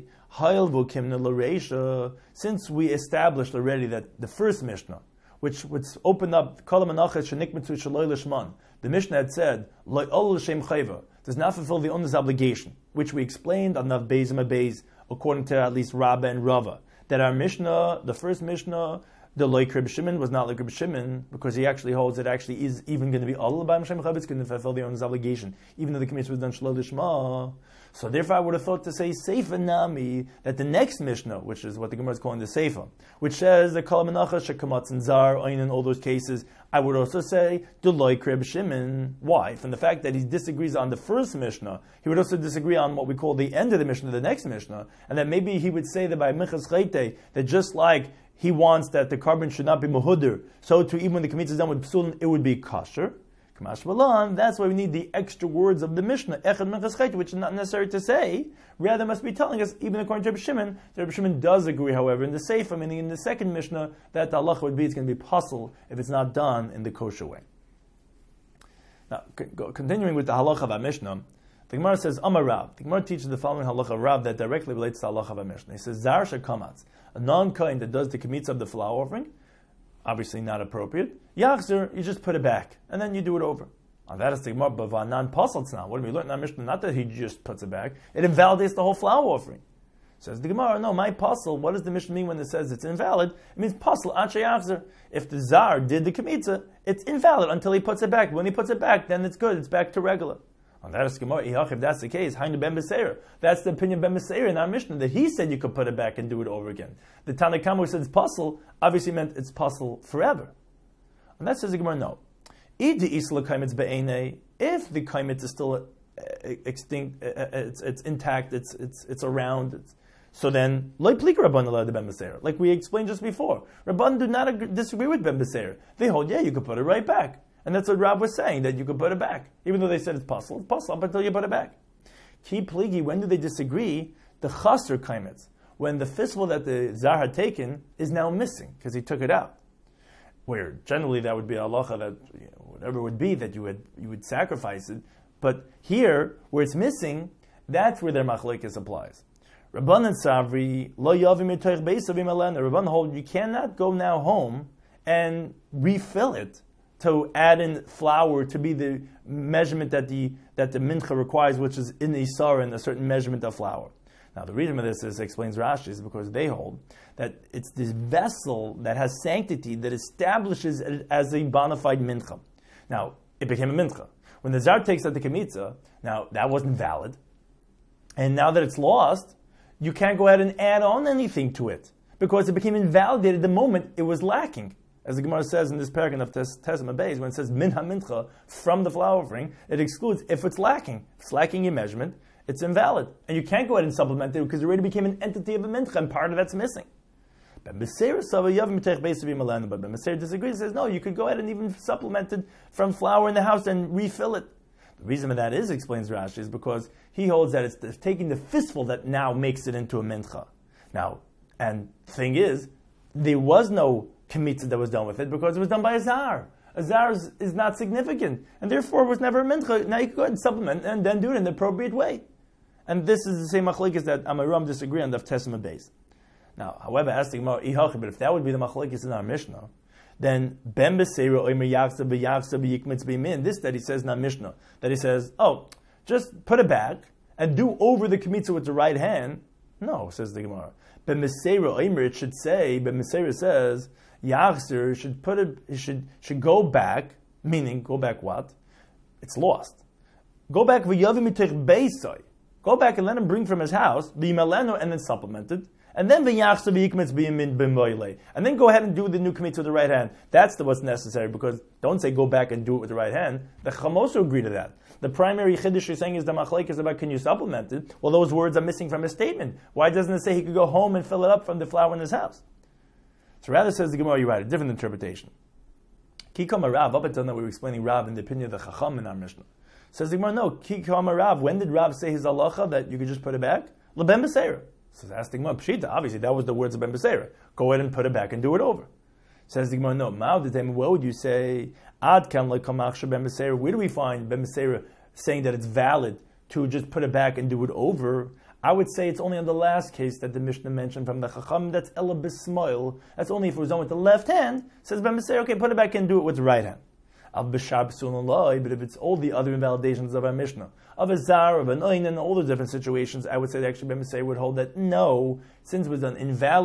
since we established already that the first Mishnah, which would open up the Mishnah had said, does not fulfill the owner's obligation, which we explained on Nav Beis and Beis, according to at least Rabbah and Rava, that our Mishnah, the first Mishnah, The like Reb Shimon was not like Reb Shimon because he actually holds it actually is even going to be all about Hashem Chavetz, going to fulfill their own obligation, even though the commitment was done Shlo Lishma. So therefore I would have thought to say Seifa Nami, that the next Mishnah, which is what the Gemara is calling the Seifa, which says the Kol Menacha Shekamatz and Zar, Ein in all those cases, I would also say the like Reb Shimon. Why? From the fact that he disagrees on the first Mishnah, he would also disagree on what we call the end of the Mishnah, the next Mishnah, and that maybe he would say that by Minchas Chayte, that just like he wants that the carbon should not be muhuder, so to even when the Kemitza is done with Psulin, it would be kosher. Kamash Malan, that's why we need the extra words of the Mishnah, Echad Minchas Chayte, which is not necessary to say, rather must be telling us, even according to Reb Shimon, Reb Shimon does agree, however, in the Seifa, meaning in the second Mishnah, that the halacha would be, it's going to be puzzle if it's not done in the kosher way. Now, c- continuing with the halacha of our Mishnah, the Gemara says, Amar Rav. The Gemara teaches the following halacha of Rav that directly relates to the halacha of our Mishnah. He says, Zar shekamatz, a non-kain that does the kemitza of the flour offering, obviously not appropriate. Yachzer, you just put it back, and then you do it over. On that is the Gemara, but non pasalts now. What do we learn in our Mishnah? Not that he just puts it back; it invalidates the whole flour offering. Says the Gemara, no, my pasal. What does the Mishnah mean when it says it's invalid? It means pasal anshe yachzer. If the zar did the kemitza, it's invalid until he puts it back. When he puts it back, then it's good. It's back to regular. On that is the Gemara, if that's the case, Hainu ben Beseir. That's the opinion of Ben Beseir in our Mishnah that he said you could put it back and do it over again. The Tanna Kama who said it's pasal obviously meant it's pasal forever. And that says the Gemara, no. If the kaimitz is still uh, extinct, uh, it's, it's intact, it's it's it's around, it's, so then like Rabban Ben Beseir, like we explained just before, Rabban do not agree, disagree with Ben Beseir. They hold, yeah, you could put it right back, and that's what Rab was saying, that you could put it back, even though they said it's possible, it's possible up until you put it back. Ki pligi, when do they disagree? The chaser kaimitz, when the fistful that the zar had taken is now missing because he took it out. Where generally that would be a halacha that, you know, whatever it would be that you would you would sacrifice it, but here where it's missing, that's where their machlekes applies. Rabbanan Savri lo yavim mitoich beisavim alena. Rabbanan hold you cannot go now home and refill it to add in flour to be the measurement that the that the mincha requires, which is in isar in a certain measurement of flour. Now, the reason for this is, explains Rashi, is because they hold that it's this vessel that has sanctity that establishes it as a bona fide mincha. Now, it became a mincha. When the Zar takes out the kemitza, now that wasn't valid. And now that it's lost, you can't go ahead and add on anything to it because it became invalidated the moment it was lacking. As the Gemara says in this paragraph of Tesma Beis, when it says minha mincha from the flour offering, it excludes if it's lacking. If it's lacking in measurement, it's invalid. And you can't go ahead and supplement it because it already became an entity of a mincha and part of that's missing. Ben Beseir disagrees, says, no, you could go ahead and even supplement it from flour in the house and refill it. The reason for that is, explains Rashi, is because he holds that it's the, taking the fistful that now makes it into a mincha. Now, and the thing is, there was no kemitza that was done with it because it was done by a zar. A zar is, is not significant, and therefore it was never a mincha. Now you can go ahead and supplement and then do it in the appropriate way. And this is the same machlekes that Amaram disagree on the Tesma Beis. Now, however, as the Gemara, but if that would be the machlekes in our Mishnah, then Ben Beseira Omer Yachsa B'Yachsa B'Yikmitz B'Yimin, this that he says in our Mishnah, that he says, oh, just put it back and do over the kemitza with the right hand. No, says the Gemara. Ben Beseira Omer, it should say, Ben Beseira says, Yachser should put it, he should should go back, meaning go back what? It's lost. Go back v'yavim mitech beisai. Go back and let him bring from his house b'yimaleno and then supplement it, and then v'yachsa v'yikmitz b'yimin b'moyle, and then go ahead and do the new kemitza with the right hand. That's the what's necessary because don't say go back and do it with the right hand. The Chamos agree to that. The primary chiddush you're saying is the machlek is about can you supplement it? Well, those words are missing from his statement. Why doesn't it say he could go home and fill it up from the flour in his house? So rather says the Gemara, you write a different interpretation. Kikama Rav, up until now we were explaining Rav in the opinion of the Chacham in our Mishnah. Says the Gemara, no, Kikama Rav, when did Rav say his halacha that you could just put it back? LeBen Beseira. Says, ask the Gemara, Pshita, obviously that was the words of Ben Beseira. Go ahead and put it back and do it over. Says the Gemara, no, Ma'od, what would you say? Ad kam lekamachsha Ben Beseira. Where do we find Ben Beseira saying that it's valid to just put it back and do it over? I would say it's only on the last case that the Mishnah mentioned from the Chacham, that's Ela B'Smoil. That's only if it was done with the left hand. Says Ben Beseira, okay, put it back and do it with the right hand. Al B'Shab Sulalai, but if it's all the other invalidations of our Mishnah, of a Zar, of an Oin, and all the different situations, I would say that actually Ben Beseira would hold that no, since it was done invalid,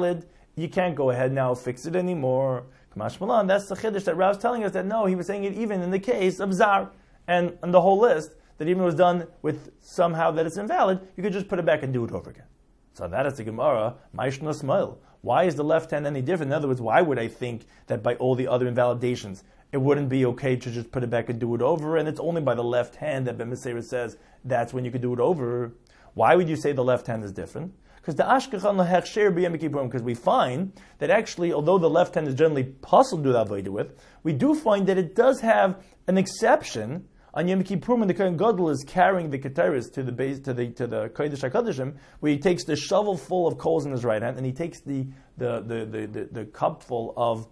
you can't go ahead now fix it anymore. Kamash Malan, that's the chiddush that Rav's telling us that no, he was saying it even in the case of Zar. And on the whole list, that even was done with somehow that it's invalid, you could just put it back and do it over again. So that is the Gemara, Maishna Smail. Why is the left hand any different? In other words, why would I think that by all the other invalidations, it wouldn't be okay to just put it back and do it over, and it's only by the left hand that Ben Meseira says that's when you could do it over. Why would you say the left hand is different? Because the Ashkechan lahechsher b'Yom Kippurim, because we find that actually, although the left hand is generally possible to do that avodah with, we do find that it does have an exception on Yom Kippurim when the Kohen Gadol is carrying the keteris to the base to the to the Kodesh HaKodeshim, where he takes the shovel full of coals in his right hand and he takes the the the the, the, the cup full of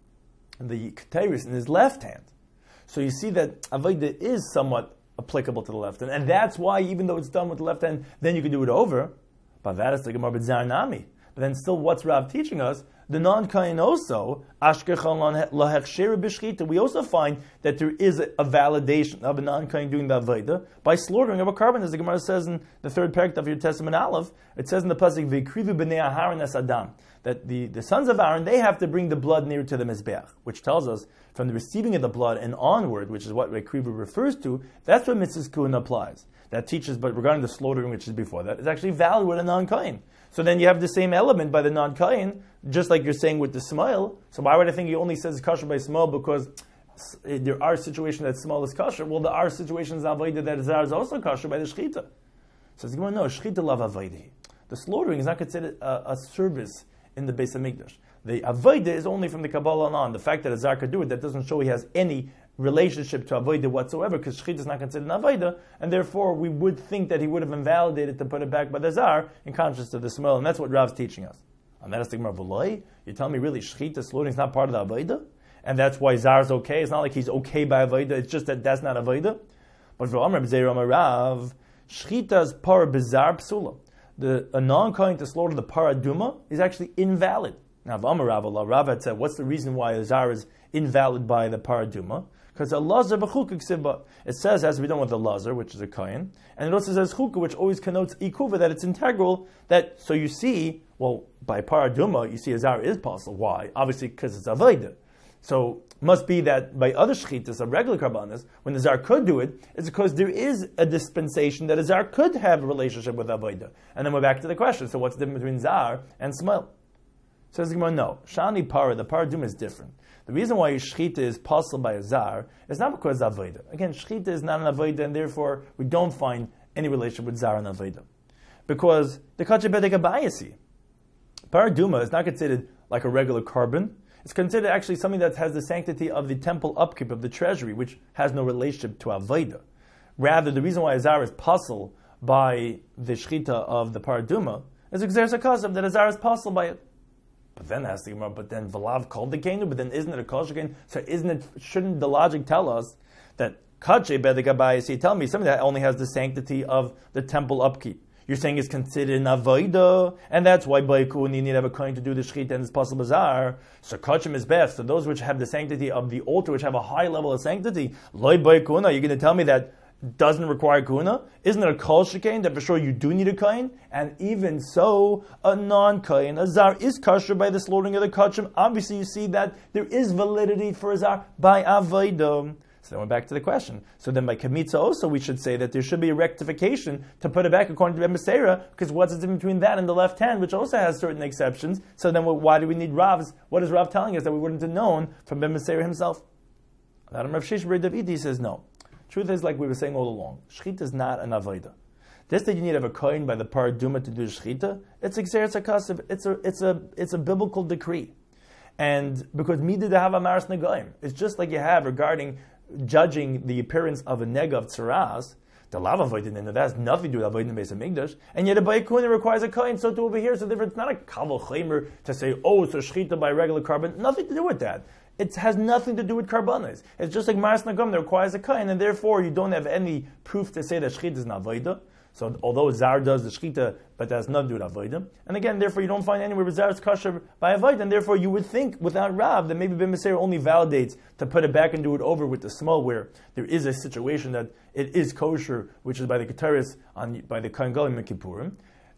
the keteris in his left hand. So you see that avodah is somewhat applicable to the left hand, and that's why even though it's done with the left hand, then you can do it over. But that is the Gemara b'Zar Nami. But then still, what's Rav teaching us? The non-kain also, ashkechan lahechsher b'shchita. We also find that there is a, a validation of a non-kain doing the avodah by slaughtering of a carbon, as the Gemara says in the third paragraph of your Testament Aleph. It says in the pasuk v'ikrivu b'nei Aharon es Adam, that the, the sons of Aaron, they have to bring the blood near to the mizbeach, which tells us from the receiving of the blood and onward, which is what v'ikrivu refers to. That's what mitzvahs kuhun applies. That teaches, but regarding the slaughtering, which is before that, is actually valid with a non-kain. So then you have the same element by the non-kain, just like you're saying with the smile. So why would I think he only says kosher by smile? Because there are situations that smile is kosher. Well, there are situations avodah that zar is also kosher by the shchita. So it's going to know shchita lav avodah. The slaughtering is not considered a, a service in the Beis Hamikdash. The avodah is only from the Kabbalah on. The fact that a zar could do it, that doesn't show he has any relationship to avodah whatsoever, because shchita is not considered an avodah, and therefore we would think that he would have invalidated to put it back by the zar in contrast to the smell, and that's what Rav's teaching us. And that is the Gemara v'loi. You tell me really shchita slaughtering is not part of the avodah, and that's why zar is okay. It's not like he's okay by avodah. It's just that that's not avodah. But for Amar b'Zeir Amar Rav, shchita is par bizar psula. The a non-kohen to slaughter the paraduma is actually invalid. Now, Amar Rav Allah, Rav had said, what's the reason why a zar is invalid by the paraduma? Because a lazar b'chukah ksiba. It says, as we done with the lazar, which is a kohen, and it also says chukah, which always connotes ikuva, that it's integral. That so you see, well, by paraduma, you see a zar is possible. Why? Obviously, because it's avodah. So must be that by other shchitas, a regular karbanas, when the zar could do it, it's because there is a dispensation that a zar could have a relationship with avodah. And then we're back to the question: so what's the difference between zar and smell? Says the Gemara, no. Shani para, the paraduma is different. The reason why shchita is possible by a zar is not because of avodah. Again, shchita is not an avodah, and therefore we don't find any relationship with zar and avodah. Because the kache bedek abayasi, paraduma is not considered like a regular carbon. It's considered actually something that has the sanctity of the temple upkeep of the treasury, which has no relationship to avodah. Rather, the reason why a zar is possible by the shchita of the paraduma is because there's a custom that a zar is possible by it. But then asks the Gemara, but then Valav called the Kenu, but then isn't it a kosher Kenu? So isn't it, shouldn't the logic tell us that Kache Bedek you tell me something that only has the sanctity of the temple upkeep. You're saying it's considered an avodah, and that's why Baikun you need to have a coin to do the shchita and it's possible bazar. So Kachim is best. So those which have the sanctity of the altar, which have a high level of sanctity, Loi Baikuna, you're going to tell me that doesn't require kuna? Isn't it a kol shekain that for sure you do need a kain? And even so, a non-kain, a zar is kosher by the slaughtering of the kachim. Obviously, you see that there is validity for a zar by avodah. So then we're back to the question. So then by kamitza also we should say that there should be a rectification to put it back according to Ben Meseira, because what's the difference between that and the left hand, which also has certain exceptions. So then why do we need Rav's? What is Rav telling us that we wouldn't have known from Ben Meseira himself? Rav Shish Ber David says no. Truth is, like we were saying all along, shchita is not an avodah. This that you need to have a kohen by the paraduma to do shchita, it's exeres hakasiv. It's a it's a it's a biblical decree, and because midah to have a maras negaim, it's just like you have regarding judging the appearance of a nega of tzaras. The lava avodah in that has nothing to do with avodah in the Beis Hamikdash, and yet a bayikun requires a kohen. So to over here, so different. It's not a kaval chaymer to say, oh, it's a shchita by regular carbon. Nothing to do with that. It has nothing to do with karbanos. It's just like Maras Nagam that requires a kain, and therefore you don't have any proof to say that shchita is not avodah. So although Zar does the shchita, but that has nothing to do with avodah. And again, therefore you don't find anywhere where Zar is kosher by avodah, and therefore you would think without Rav that maybe Ben Meseira only validates to put it back and do it over with the small, where there is a situation that it is kosher, which is by the Keteris on by the Kohen Gadol in Kippurim.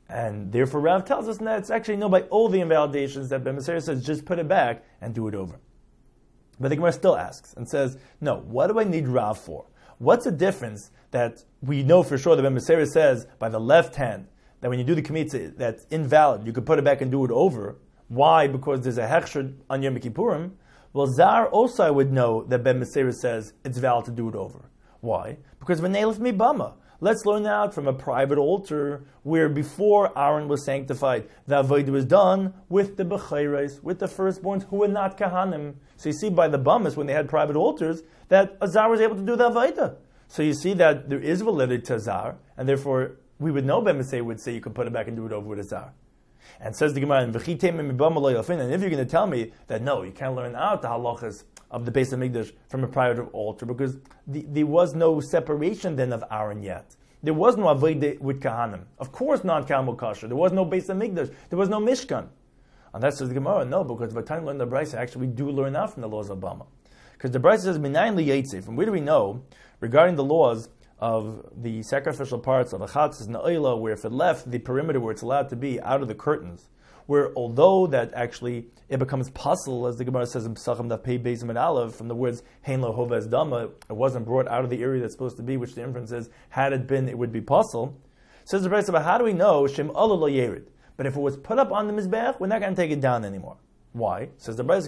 And therefore Rav tells us that it's actually no by all the invalidations that Ben Meseira says just put it back and do it over. But the Gemara still asks and says, no, what do I need Rav for? What's the difference that we know for sure that Ben Meseira says by the left hand that when you do the Kemitza that's invalid, you could put it back and do it over. Why? Because there's a hechsher on Yom Kippurim. Well, Zar also I would know that Ben Meseira says it's valid to do it over. Why? Because v'neilif mi bama. Let's learn out from a private altar where before Aaron was sanctified, the avodah was done with the bechayres, with the firstborns who were not kahanim. So you see by the bamas when they had private altars that Azar was able to do the avodah. So you see that there is validity to Azar, and therefore we would know Ben Meseira would say you can put it back and do it over with Azar. And says the Gemara, and if you're going to tell me that no, you can't learn out the halachas of the Beis Hamikdash from a private altar because the, there was no separation then of Aaron yet. There was no avodah with kahanim. Of course, non-kahanim kosher. There was no Beis Hamikdash. There was no Mishkan. And that says the Gemara, no, because by the time we learn the Brisa, actually we do learn out from the laws of Bama. Because the Brisa says, Minayin liyetze. From where do we know regarding the laws of the sacrificial parts of a chatzis and oila, where if it left the perimeter where it's allowed to be out of the curtains, where although that actually it becomes puzzle, as the Gemara says in Pesachim Daf Pei Beis Amud Aleph, from the words Hein Lo Hovez Dama, it wasn't brought out of the area that's supposed to be, which the inference is, had it been, it would be puzzle. Says the Brisa, but how do we know Shem Allah Lo Yerid? But if it was put up on the Mizbeach, we're not going to take it down anymore. Why? Says the Brisa,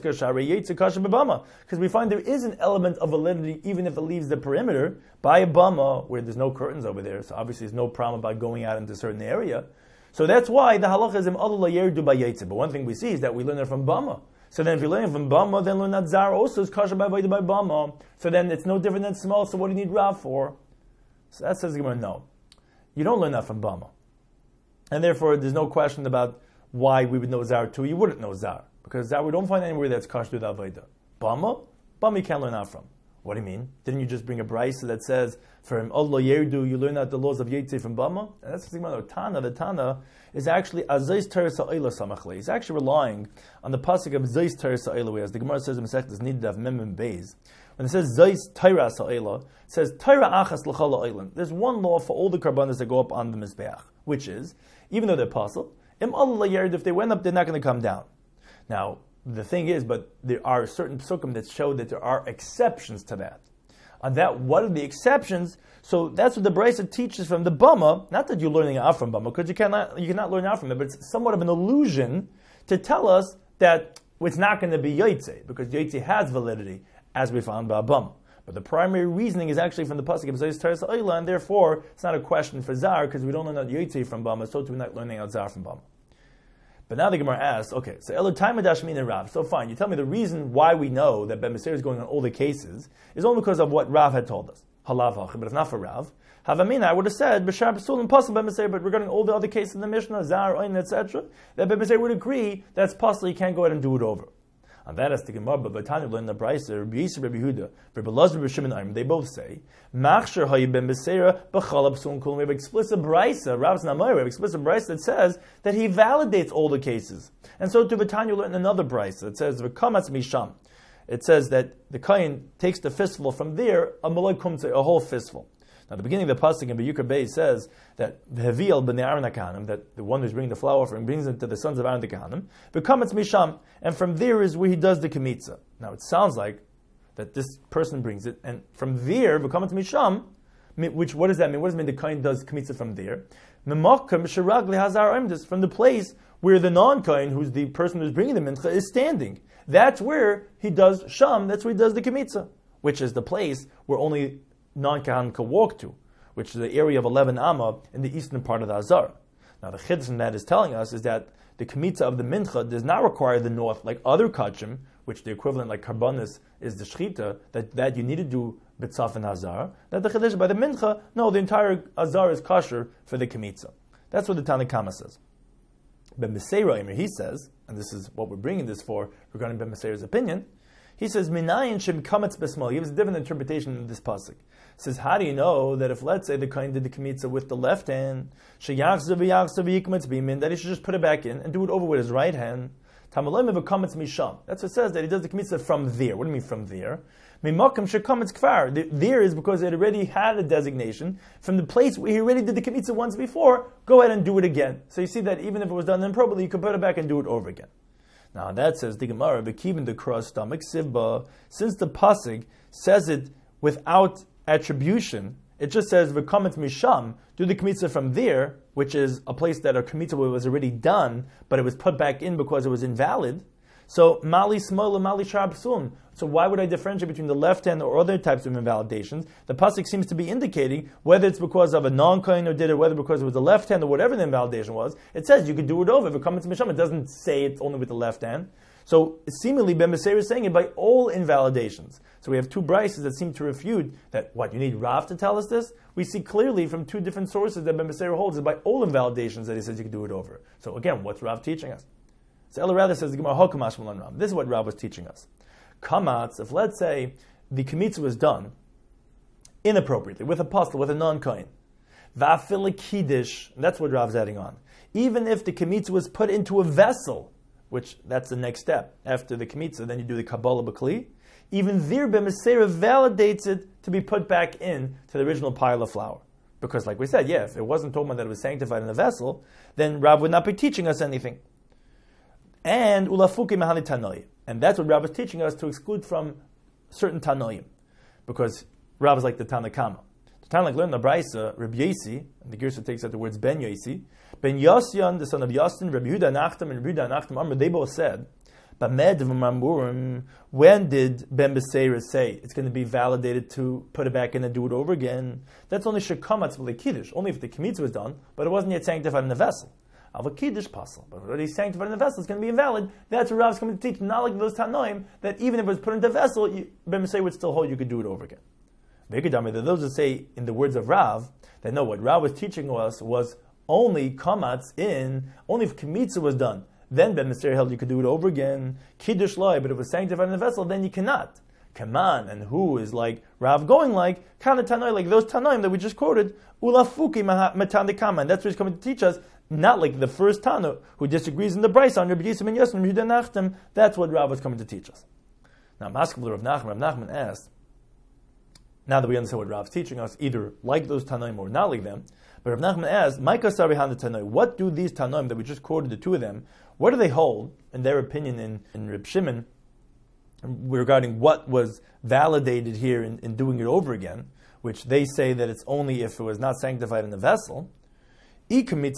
because we find there is an element of validity even if it leaves the perimeter by a bama where there's no curtains over there. So obviously there's no problem about going out into a certain area. So that's why the halacha is im Allah yerdu bayetze. But one thing we see is that we learn it from bama. So then if you're learning from bama, then learn that zar also is kasher by by bama. So then it's no different than small. So what do you need Rav for? So that says the Gemara, no, you don't learn that from bama, and therefore there's no question about why we would know zar too. You wouldn't know zar. Because that we don't find anywhere that's kasher to the avodah. Bama? Bama you can't learn out from. What do you mean? Didn't you just bring a brisa that says, from Allah Yerdu, you learn out the laws of Yetzeh from Bama? And that's the Gemara. Tana, the Tana, is actually Azayis Teres Ha'ila Samachle. He's actually relying on the pasuk of Zayis Teres Ha'ila, as the Gemara says in Masechtas Nidav Mem and Beis. When it says Zayis Teres Ha'ila, it says Teira Achas L'chal Ha'ila. There's one law for all the karbanas that go up on the Mizbeach, which is, even though they're apostle, Im Allah Yerdu, if they went up, they're not going to come down. Now, the thing is, but there are certain psukim that show that there are exceptions to that. On that, what are the exceptions? So that's what the Brisa teaches from the Bama. Not that you're learning out from Bama, because you cannot you cannot learn out from it, but it's somewhat of an illusion to tell us that it's not going to be Yotzei, because Yotzei has validity, as we found by Bama. But the primary reasoning is actually from the pasuk of Zayis Teres Ha'ila, and therefore it's not a question for Zar, because we don't learn out Yotzei from Bama, so we're not learning out Zar from Bama. But now the Gemara asks, okay, so Elo Taimad Ashmin and Rav. So fine, you tell me the reason why we know that Ben Meseira is going on all the cases is only because of what Rav had told us. Halav, but if not for Rav, Havamina, I would have said B'shar Pesul and Pasul Ben Meseira, but regarding all the other cases in the Mishnah, Zar, Oin, et cetera, that Ben Meseira would agree that's possible. You can't go ahead and do it over. And that is the Gemara, but Tanya learned the Brisa, Rabbi Yisrael, Rabbi Yehuda, Rabbi Elazar, Rabbi Shimon Ayim. They both say, Machshir Hayi Ben Meseira b'Chalab Sun Kulam. We have explicit Brisa, Rav's Namoy, we have explicit Brisa that says that he validates all the cases. And so to Tanya learned another Brisa. It says V'Kamatz Misham. It says that the Kohen takes the fistful from there, a Malay Kumtze, a whole fistful. Now, the beginning of the pasuk in B'Yukar Beis says that V'Heviel b'nei Aaron HaKahanim, that the one who's bringing the flour offering brings it to the sons of Aaron the Kahanim, V'Kamatz Misham, and from there is where he does the Kemitza. Now, it sounds like that this person brings it, and from there, V'Kamatz Misham, which, what does that mean? What does it mean the Kohen does Kemitza from there? Memokam Shirag Lehazar Imdus, from the place where the non-Kohen, who's the person who's bringing the Mincha, is standing. That's where he does Sham, that's where he does the Kemitza, which is the place where only non-Kahan can walk to, which is the area of eleven Amma in the eastern part of the Azar. Now the Chiddush in that is telling us is that the Kemitza of the Mincha does not require the north like other Kachim, which the equivalent like Karbanis is the Shechita, that, that you need to do B'tzaf and Azar. That the Chiddush by the Mincha, no, the entire Azar is kosher for the Kemitza. That's what the Tanna Kama says. Ben Meseira, he says, and this is what we're bringing this for regarding Ben Meseira's opinion, he says, Minayin Shem Kametz Besmal. He gives a different interpretation in this pasuk. He says, how do you know that if, let's say, the Kohen did the Kemitza with the left hand, that he should just put it back in and do it over with his right hand? Tamalayim v'kametz misham. That's what it says, that he does the kmitza from there. What do you mean from there? Mimakam shekametz kfar. There is because it already had a designation from the place where he already did the kmitza once before. Go ahead and do it again. So you see that even if it was done improperly, you could put it back and do it over again. Now that says the Gemara, v'kivin the cross stomach sivba. Since the pasuk says it without attribution, it just says v'kametz misham. Do the kmitza from there, which is a place that a kmitza was already done, but it was put back in because it was invalid. So mali smol and mali shar psul. So why would I differentiate between the left hand or other types of invalidations? The pasuk seems to be indicating whether it's because of a non-kohen or did it, whether because it was the left hand or whatever the invalidation was. It says you could do it over. If it comes to misham, it doesn't say it's only with the left hand. So seemingly Ben Beseir is saying it by all invalidations. So we have two brises that seem to refute that. What, you need Rav to tell us this? We see clearly from two different sources that Ben Beseir holds is by all invalidations that he says you can do it over. So again, what's Rav teaching us? So Ella rather says the Gemara Hokamash Malan Rav. This is what Rav was teaching us. Kamatz, if let's say the kmitza was done inappropriately with a pastel, with a non-kohen, va'afil kiddush, that's what Rav's adding on. Even if the kmitza was put into a vessel, which that's the next step after the kmitza, then you do the kabbalah b'kli. Even there, Ben Beseir validates it to be put back in to the original pile of flour. Because like we said, yeah, if it wasn't told that it was sanctified in a vessel, then Rav would not be teaching us anything. And ulafuki mahani tanoi. And that's what Rav is teaching us, to exclude from certain tanoim. Because Rav is like the Tanakama. The Tanakh learned the Braisa, Rabbi Yasi, and the Girsa takes out the words Ben Yasi. Ben Yosyan, the son of Yostin, Rabbi Yehuda Nachtam, and Rabbi Yehuda Nachtam Amr, they both said, when did Ben Beseir say it's going to be validated to put it back in and do it over again? That's only shekamatz v'le-kiddush, only if the kmitza was done, but it wasn't yet sanctified in the vessel. Of a kiddush pasal, but already sanctified in the vessel, it's going to be invalid. That's what Rav's coming to teach, not like those tanoim, that even if it was put into a vessel, you, Ben Beseir would still hold you could do it over again. Those that say, in the words of Rav, that no, what Rav was teaching us was only kamatz in, only if kmitza was done, then Ben Beseir held you could do it over again. Kiddush loy, but if it was sanctified in the vessel, then you cannot. Kaman, and who is like Rav going like, kana tanoi, like those tanoim that we just quoted, ulafuki matan de kaman. That's what he's coming to teach us. Not like the first Tana who disagrees in the Braisa on Rabbi Yisrael and Yosef and Yehuda Nachtam. That's what Rav was coming to teach us. Now, Maskevler Rav Nachman, Rav Nachman asked, now that we understand what Rav's teaching us, either like those Tanoim or not like them, but Rav Nachman asked, Maika Sarihan the Tanoim, what do these Tanoim that we just quoted, the two of them, what do they hold, in their opinion, in, in Reb Shimon, regarding what was validated here in, in doing it over again, which they say that it's only if it was not sanctified in the vessel. If when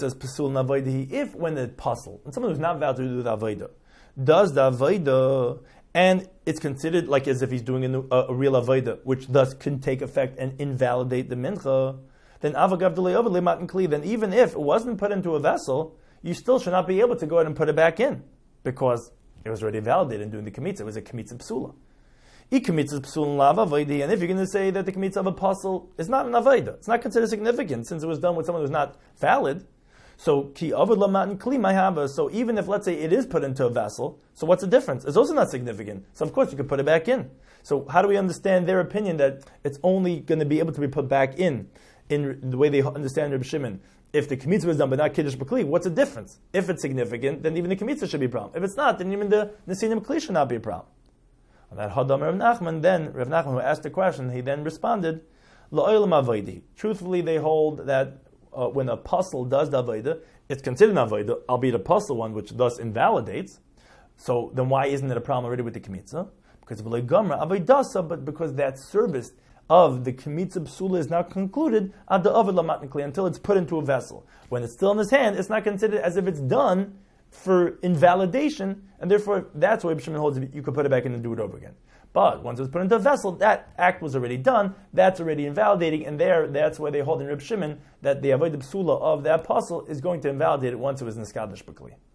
the puzzle, and someone who's not valid to do the avodah, does the avodah, and it's considered like as if he's doing a, a, a real avodah, which thus can take effect and invalidate the mincha, then then even if it wasn't put into a vessel, you still should not be able to go ahead and put it back in, because it was already validated in doing the kmitza. It was a kmitza psula. And if you're going to say that the kmitza of a puzzle is not an avodah, it's not considered significant since it was done with someone who's not valid. So ki avad lamat and kli mayhava. So even if, let's say, it is put into a vessel, so what's the difference? It's also not significant. So of course you could put it back in. So how do we understand their opinion that it's only going to be able to be put back in, in the way they understand Reb Shimon? If the kmitza was done but not kiddush b'kli, what's the difference? If it's significant, then even the kmitza should be a problem. If it's not, then even the nesinim b'kli should not be a problem. On that Hadam Rav Nachman, then Rav Nachman, who asked the question, he then responded, La'olam avodah. Truthfully, they hold that uh, when a puzzle does the avodah, it's considered an avodah, albeit a puzzle one, which thus invalidates. So then why isn't it a problem already with the kmitza? Because v'lo gamra avodah, but because that service of the kmitza psula is not concluded ad avad lamatnikli, until it's put into a vessel. When it's still in his hand, it's not considered as if it's done for invalidation, and therefore that's why Reb Shimon holds it, you could put it back in and do it over again. But once it was put into a vessel, that act was already done, that's already invalidating, and there, that's why they hold in Reb Shimon that the avodah psula of that puzzle is going to invalidate it once it was niskadish b'kli.